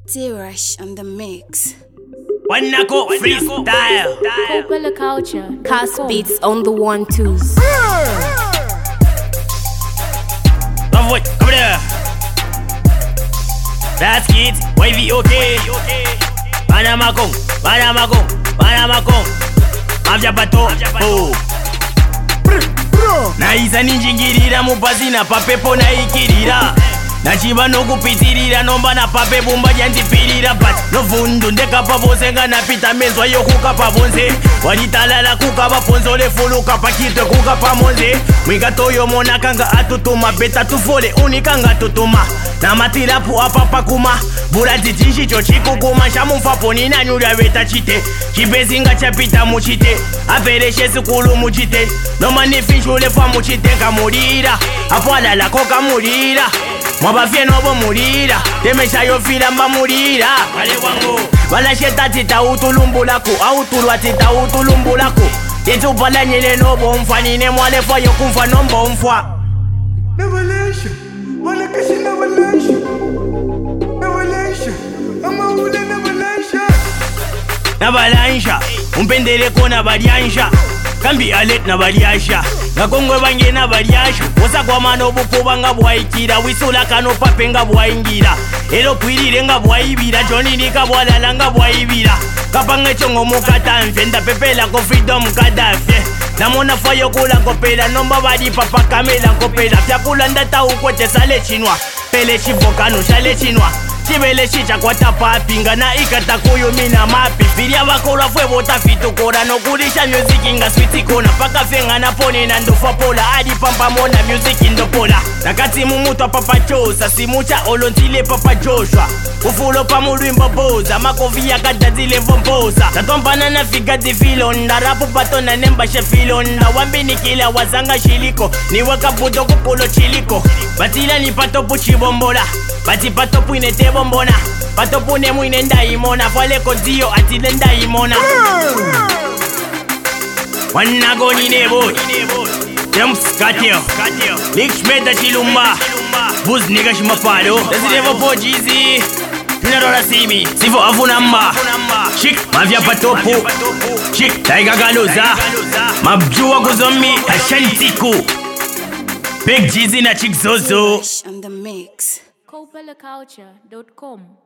T-Rush on the mix. Wanako freestyle. Popular culture. Cast beats on the 1-2s. Love what? Come there. That's kids. Wavy okay. Banamakong. Mavya bato. Oh. Naisa ninjingirira mupazi na papepo na ikirira. Nachiba no kupitirira nomba na pape bumba jantipirira but no vundu ndeka pavose nga napita mezwa yo kuka pavonze walitalala kuka vaponzole fuluka pakitwe kuka pamonze mwikatoyo mona kanga atutuma beta tufole unikanga tutuma na matirapu apa pakuma bura titishi cho chikukuma shamumfapo ninanyulya veta chite chipezinga chapita muchite apereshe sikulu muchite noma nifinshule fa muchite kamulira apo alala koka mulira mwabafye nobo mulira temesha yofila mba mulira wale wangu walasheta tita utulumbulako autulwa tita utulumbulako yetupalanyele nobo mfwa nine mwalefwa yokumfwa nombo mfwa Navalesha, walakashi navalesha amaule nabalansha umpendeleko nabalyansha kambi alet nabalyasha nakongwe bange nabalyasha wosa kwa mano bukuba nga bwaikira wisula kano pape nga bwaingira ero kwirire nga bwaibira jonini ka bwalala nga bwaibira kapanga chongo mukatamfe ndapepela ko freedom kadafye namona fayo kula kopela nomba badi papa kamela kopela fyakula ndata ukwote sale chinwa pele chivokano shale chinwa chibele chicha kwata papinga na ikata kuyo mina mapi Viria bakora fwe bota fitukora no kulisha music inga sweet kona paka fenga na pone na ndofa pola adi pampa mona music indopola nakati mumuto papa chosa simucha olontile papa Joshua ufulo pa mulwimbo boza makovia kadazile vomposa tatombana na figa difilonda rapu patona nemba shefilonda wambini kila wazanga shiliko niweka budo kukulo chiliko batila ni patopu chibombola bati patopu inete bombona patopu ne muine ndaimona fale konzio atile ndaimona Wanago nine boy James Katio Likshmeta chilumba Buz nigga shimapalo Desidevo po jizi Tunadora simi Sifo avunamba Chick mavya patopu Chick taiga galoza Mabjua kuzomi Ashantiku Big jizi na chick zozo On the mix. Popularculture.com